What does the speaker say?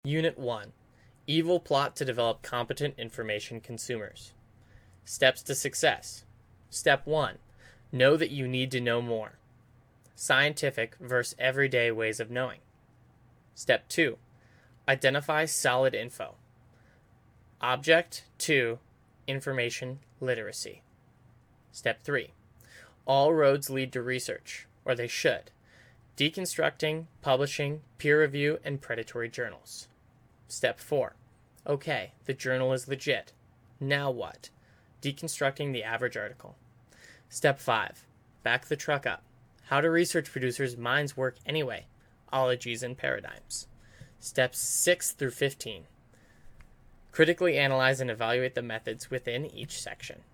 Unit 1. Evil plot to develop competent information consumers. Steps to success. Step 1. Know that you need to know more. Scientific versus everyday ways of knowing. Step 2. Identify solid info. Object 2. Information literacy. Step 3. All roads lead to research, or they should. Deconstructing, publishing, peer review, and predatory journals. Step 4. Okay, the journal is legit. Now what? Deconstructing the average article. Step 5. Back the truck up. How do research producers' minds work anyway? Ologies and paradigms. Steps 6 through 15. Critically analyze and evaluate the methods within each section.